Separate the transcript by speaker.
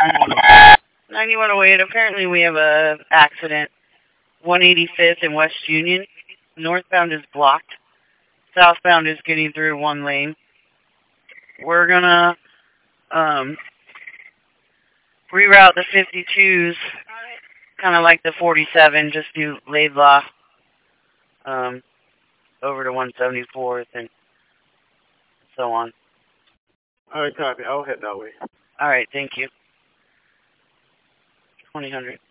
Speaker 1: 9108, apparently we have a accident. 185th and West Union. Northbound is blocked. Southbound is getting through one lane. We're gonna reroute the 52s, kind of like the 47, just do Laidlaw over to 174th and so on.
Speaker 2: All right, copy. I'll head that way.
Speaker 1: All right, thank you. 2000.